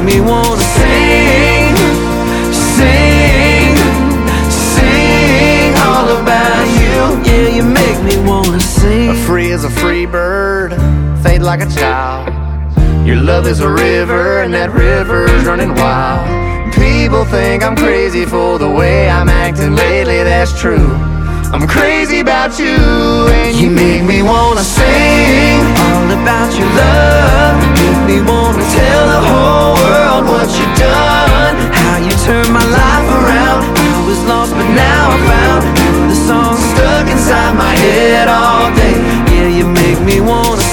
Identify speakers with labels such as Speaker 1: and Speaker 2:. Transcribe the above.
Speaker 1: me wanna sing, sing, sing all about you. Yeah, you make me wanna sing.
Speaker 2: Free as a free bird, fade like a child. Your love is a river, and that river's running wild. People think I'm crazy for the way I'm acting lately, that's true. I'm crazy about you, and you make me wanna sing
Speaker 1: all about your love. Make me wanna tell the whole world what you've done, how you turned my life around. I was lost but now I found. The song stuck inside my head all day. Yeah, you make me wanna